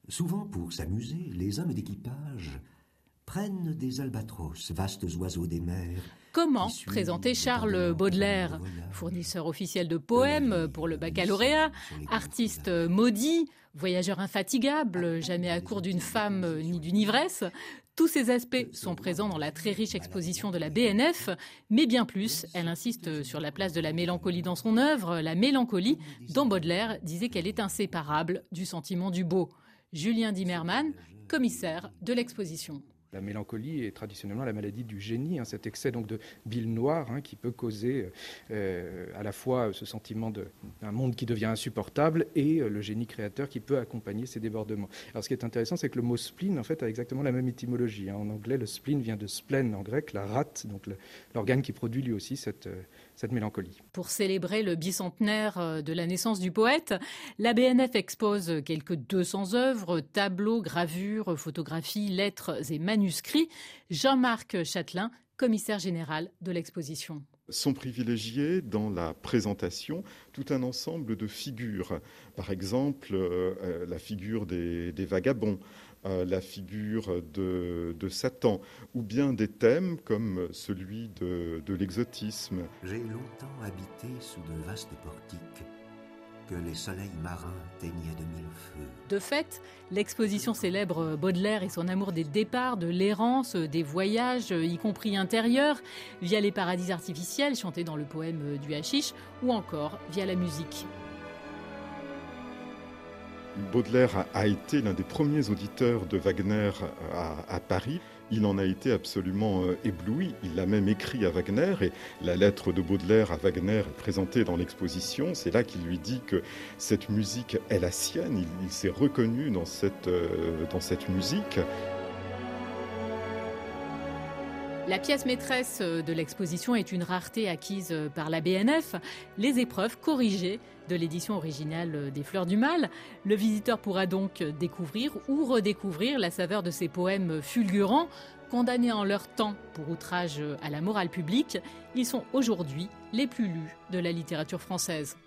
Souvent, pour s'amuser, les hommes d'équipage prennent des albatros, vastes oiseaux des mers. Comment présenter Charles Baudelaire, fournisseur officiel de poèmes pour le baccalauréat, artiste maudit, voyageur infatigable, jamais à court d'une femme ni d'une ivresse? Tous ces aspects sont présents dans la très riche exposition de la BNF, mais bien plus, elle insiste sur la place de la mélancolie dans son œuvre, la mélancolie dont Baudelaire disait qu'elle est inséparable du sentiment du beau. Julien Dimmermann, commissaire de l'exposition. La mélancolie est traditionnellement la maladie du génie, cet excès donc de bile noire qui peut causer à la fois ce sentiment d'un monde qui devient insupportable et le génie créateur qui peut accompagner ces débordements. Alors ce qui est intéressant, c'est que le mot spleen en fait a exactement la même étymologie. En anglais, le spleen vient de splen en grec, la rate, donc l'organe qui produit lui aussi cette mélancolie. Pour célébrer le bicentenaire de la naissance du poète, la BNF expose quelques 200 œuvres, tableaux, gravures, photographies, lettres et manuscrits. Jean-Marc Chatelain, commissaire général de l'exposition. Sont privilégiés dans la présentation tout un ensemble de figures. Par exemple, la figure des vagabonds, la figure de Satan, ou bien des thèmes comme celui de l'exotisme. J'ai longtemps habité sous de vastes portiques que les soleils marins teignaient de mille feux. De fait, l'exposition célèbre Baudelaire et son amour des départs, de l'errance, des voyages, y compris intérieurs, via les paradis artificiels chantés dans le poème du Hachiche, ou encore via la musique. Baudelaire a été l'un des premiers auditeurs de Wagner à Paris. Il en a été absolument ébloui. Il l'a même écrit à Wagner et la lettre de Baudelaire à Wagner est présentée dans l'exposition. C'est là qu'il lui dit que cette musique est la sienne. Il s'est reconnu dans cette musique. La pièce maîtresse de l'exposition est une rareté acquise par la BNF, les épreuves corrigées de l'édition originale des Fleurs du Mal. Le visiteur pourra donc découvrir ou redécouvrir la saveur de ces poèmes fulgurants, condamnés en leur temps pour outrage à la morale publique. Ils sont aujourd'hui les plus lus de la littérature française.